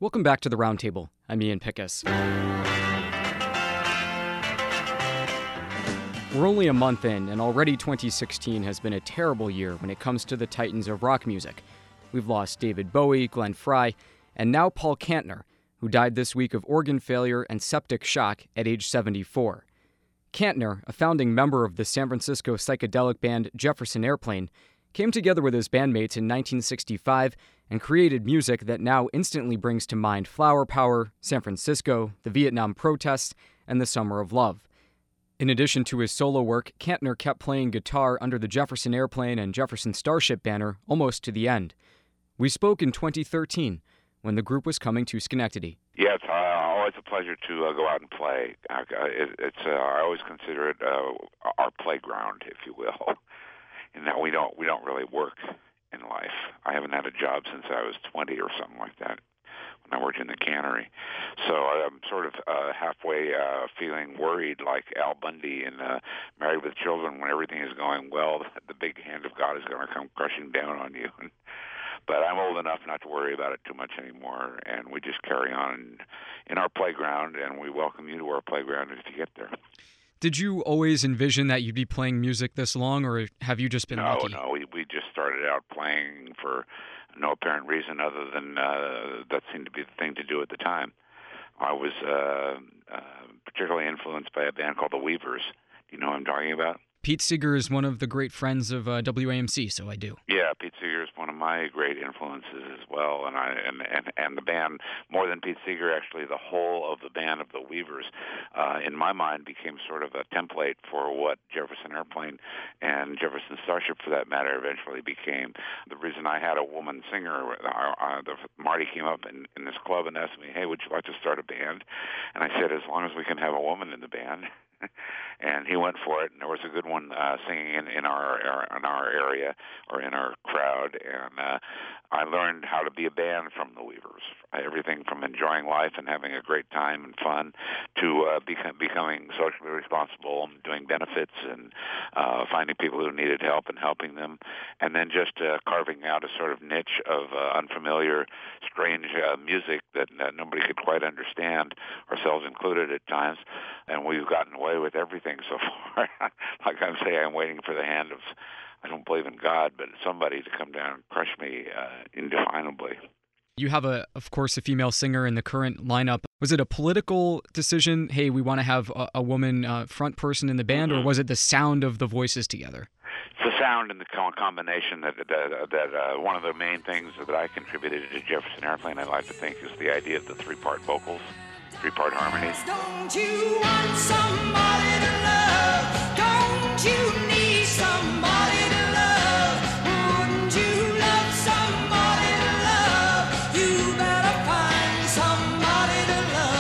Welcome back to the Roundtable. I'm Ian Pickus. We're only a month in, and already 2016 has been a terrible year when it comes to the titans of rock music. We've lost David Bowie, Glenn Frey, and now Paul Kantner, who died this week of organ failure and septic shock at age 74. Kantner, a founding member of the San Francisco psychedelic band Jefferson Airplane, came together with his bandmates in 1965 and created music that now instantly brings to mind Flower Power, San Francisco, the Vietnam protests, and the Summer of Love. In addition to his solo work, Kantner kept playing guitar under the Jefferson Airplane and Jefferson Starship banner almost to the end. We spoke in 2013 when the group was coming to Schenectady. Yeah, it's always a pleasure to go out and play. I always consider it our playground, if you will. In that we don't really work in life. I haven't had a job since I was 20 or something like that when I worked in the cannery. So I'm sort of halfway feeling worried like Al Bundy in Married with Children, when everything is going well, the big hand of God is going to come crushing down on you. But I'm old enough not to worry about it too much anymore, and we just carry on in our playground, and we welcome you to our playground if you get there. Did you always envision that you'd be playing music this long, or have you just been lucky? No, we just started out playing for no apparent reason other than that seemed to be the thing to do at the time. I was particularly influenced by a band called the Weavers. Do you know what I'm talking about? Pete Seeger is one of the great friends of WAMC, so I do. Yeah, Pete Seeger is one of my great influences as well, and the band, more than Pete Seeger, actually the whole of the band of the Weavers, in my mind, became sort of a template for what Jefferson Airplane and Jefferson Starship, for that matter, eventually became. The reason I had a woman singer, Marty came up in this club and asked me, "Hey, would you like to start a band?" And I said, "As long as we can have a woman in the band." And he went for it, and there was a good one singing in our area or in our crowd. And I learned how to be a band from the Weavers. Everything from enjoying life and having a great time and fun to becoming socially responsible, doing benefits and finding people who needed help and helping them, and then just carving out a sort of niche of unfamiliar, strange music that nobody could quite understand, ourselves included at times. And we've gotten away with everything so far. Like I'm saying, I'm waiting for the hand of, I don't believe in God, but somebody to come down and crush me indefinably. You have, of course, a female singer in the current lineup. Was it a political decision, hey, we want to have a woman front person in the band, or was it the sound of the voices together? It's the sound and the combination that one of the main things that I contributed to Jefferson Airplane, I like to think, is the idea of the three-part vocals, three-part harmonies. Don't you want somebody to love? Don't you need somebody to love? Wouldn't you love somebody to love? You better find somebody to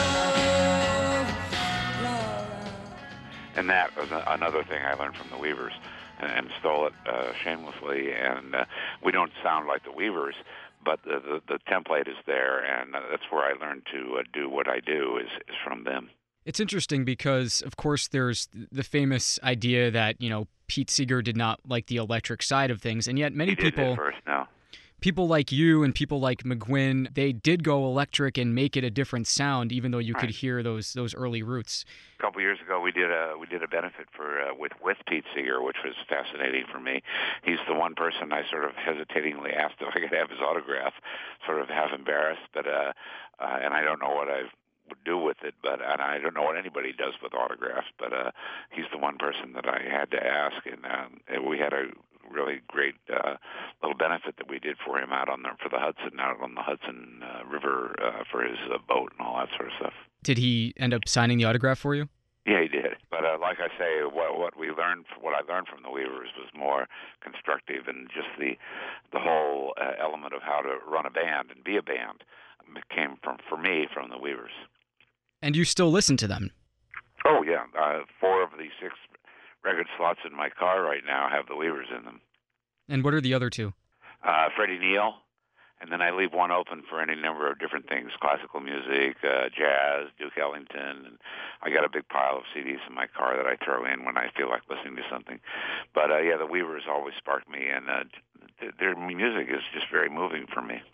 love. And that was another thing I learned from the Weavers and stole it shamelessly. And we don't sound like the Weavers, but the template is there, and that's where I learned to do what I do is from them. It's interesting because, of course, there's the famous idea that, Pete Seeger did not like the electric side of things, and yet many people... People like you and people like McGuinn, they did go electric and make it a different sound, even though you could hear those early roots. A couple years ago, we did a benefit with Pete Seeger, which was fascinating for me. He's the one person I sort of hesitatingly asked if I could have his autograph, sort of half embarrassed, but and I don't know what I would do with it, and I don't know what anybody does with autographs, but he's the one person that I had to ask, and we had a really great little benefit that we did for him out on the Hudson River for his boat and all that sort of stuff. Did he end up signing the autograph for you? Yeah, he did. But like I say, what I learned from the Weavers was more constructive, and just the whole element of how to run a band and be a band came for me from the Weavers. And you still listen to them? Oh yeah, 4 of the 6 record slots in my car right now have the Weavers in them. And what are the other 2? Freddie Neal, and then I leave one open for any number of different things: classical music, jazz, Duke Ellington. And I got a big pile of CDs in my car that I throw in when I feel like listening to something. But yeah, the Weavers always spark me, and their music is just very moving for me.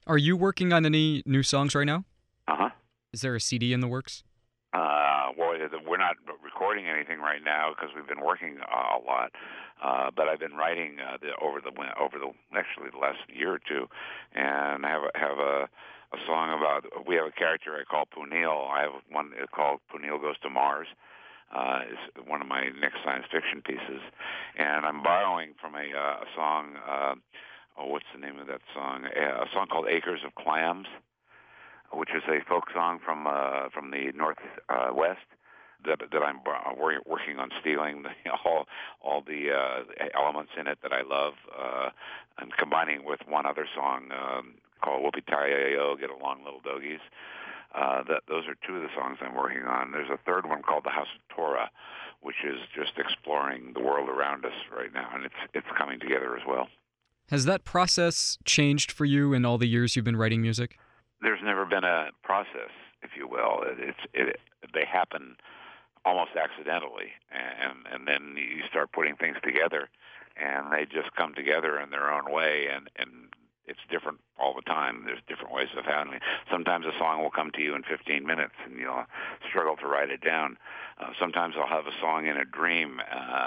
Are you working on any new songs right now? Uh-huh. Is there a CD in the works? Well, we're not recording anything right now because we've been working a lot. But I've been writing over the actually the last year or two, and I have a song about. We have a character I call Punil. I have one called Punil Goes to Mars. Is one of my next science fiction pieces, and I'm borrowing from a song. What's the name of that song? A song called Acres of Clams, which is a folk song from the Northwest that I'm working on stealing all the elements in it that I love and combining with one other song called Whoopie-Tie-Yo, Get Along Little Dogies. Those are two of the songs I'm working on. There's a third one called The House of Torah, which is just exploring the world around us right now, and it's coming together as well. Has that process changed for you in all the years you've been writing music? There's never been a process, if you will. They happen almost accidentally, and then you start putting things together, and they just come together in their own way, and it's different all the time. There's different ways of handling it. Sometimes a song will come to you in 15 minutes, and you'll struggle to write it down. Sometimes I'll have a song in a dream,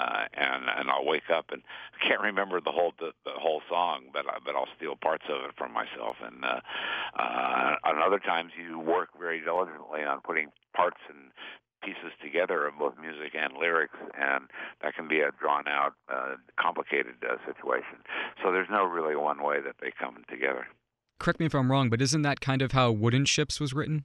and I'll wake up and can't remember the whole song, but I'll steal parts of it from myself. And other times you work very diligently on putting parts and pieces together of both music and lyrics, and that can be a drawn-out, complicated situation. So there's no really one way that they come together. Correct me if I'm wrong, but isn't that kind of how Wooden Ships was written?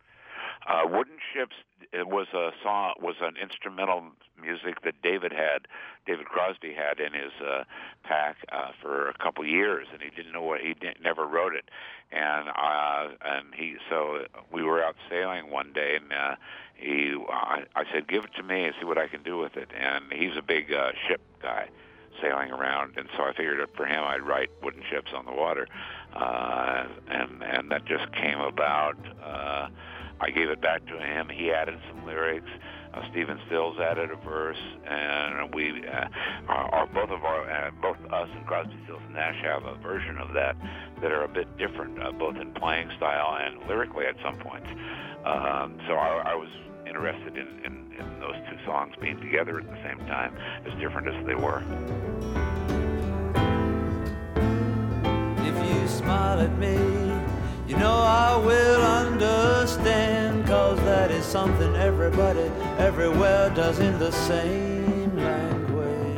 Wooden Ships, it was an instrumental music that David Crosby had in his pack for a couple years, and he didn't know never wrote it, and so we were out sailing one day, and I said, give it to me and see what I can do with it, and he's a big ship guy sailing around, and so I figured for him I'd write Wooden Ships on the Water, and that just came about. I gave it back to him. He added some lyrics. Stephen Stills added a verse, and we, both us and Crosby, Stills and Nash have a version of that are a bit different, both in playing style and lyrically at some points. So I was interested in those two songs being together at the same time, as different as they were. If you smile at me, you know I will understand, 'cause that is something everybody everywhere does in the same language.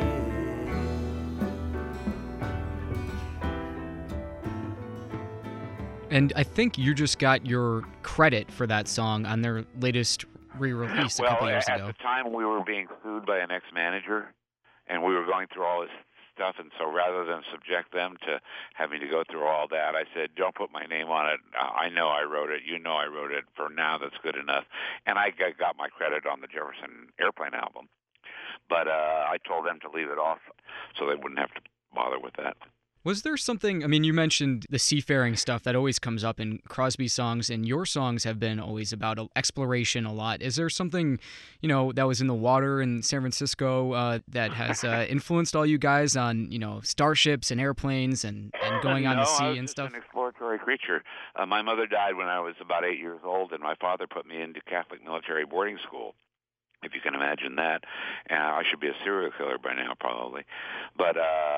And I think you just got your credit for that song on their latest re-release a couple years ago. Well, at the time we were being sued by an ex-manager, and we were going through all this stuff, and so rather than subject them to having to go through all that, I said, don't put my name on it. I know I wrote it. You know I wrote it. For now, that's good enough. And I got my credit on the Jefferson Airplane album. But I told them to leave it off so they wouldn't have to bother with that. Was there something, I mean, you mentioned the seafaring stuff that always comes up in Crosby songs, and your songs have been always about exploration a lot. Is there something, that was in the water in San Francisco that has influenced all you guys on, starships and airplanes and going on the sea and stuff? I was just an exploratory creature. My mother died when I was about 8 years old, and my father put me into Catholic military boarding school, if you can imagine that. I should be a serial killer by now, probably. But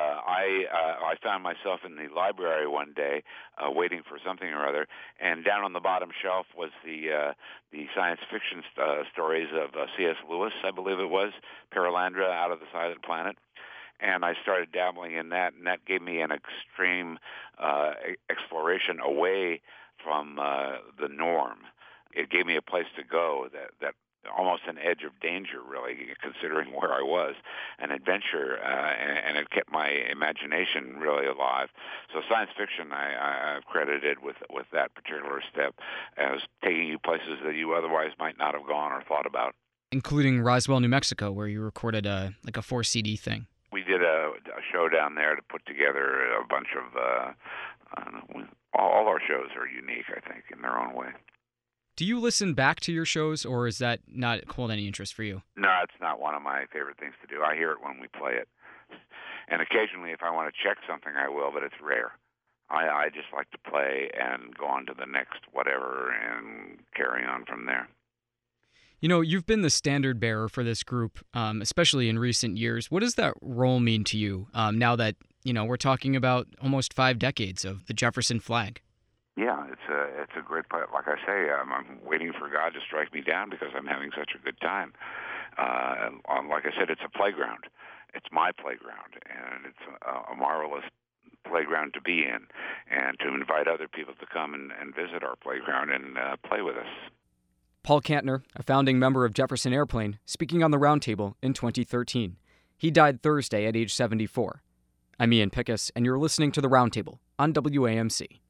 I found myself in the library one day waiting for something or other, and down on the bottom shelf was the science fiction stories of C.S. Lewis, I believe it was, Perelandra, Out of the Silent Planet. And I started dabbling in that, and that gave me an extreme exploration away from the norm. It gave me a place to go that almost an edge of danger, really, considering where I was, an adventure, and it kept my imagination really alive. So science fiction, I've credited with that particular step as taking you places that you otherwise might not have gone or thought about. Including Roswell, New Mexico, where you recorded a 4-CD thing. We did a show down there to put together a bunch of, all our shows are unique, I think, in their own way. Do you listen back to your shows, or is that not hold any interest for you? No, it's not one of my favorite things to do. I hear it when we play it. And occasionally, if I want to check something, I will, but it's rare. I just like to play and go on to the next whatever and carry on from there. You know, you've been the standard bearer for this group, especially in recent years. What does that role mean to you now that, we're talking about almost 5 decades of the Jefferson flag? Yeah, it's a great part. Like I say, I'm waiting for God to strike me down because I'm having such a good time. Like I said, it's a playground. It's my playground, and it's a marvelous playground to be in, and to invite other people to come and visit our playground and play with us. Paul Kantner, a founding member of Jefferson Airplane, speaking on the Roundtable in 2013. He died Thursday at age 74. I'm Ian Pickus, and you're listening to the Roundtable on WAMC.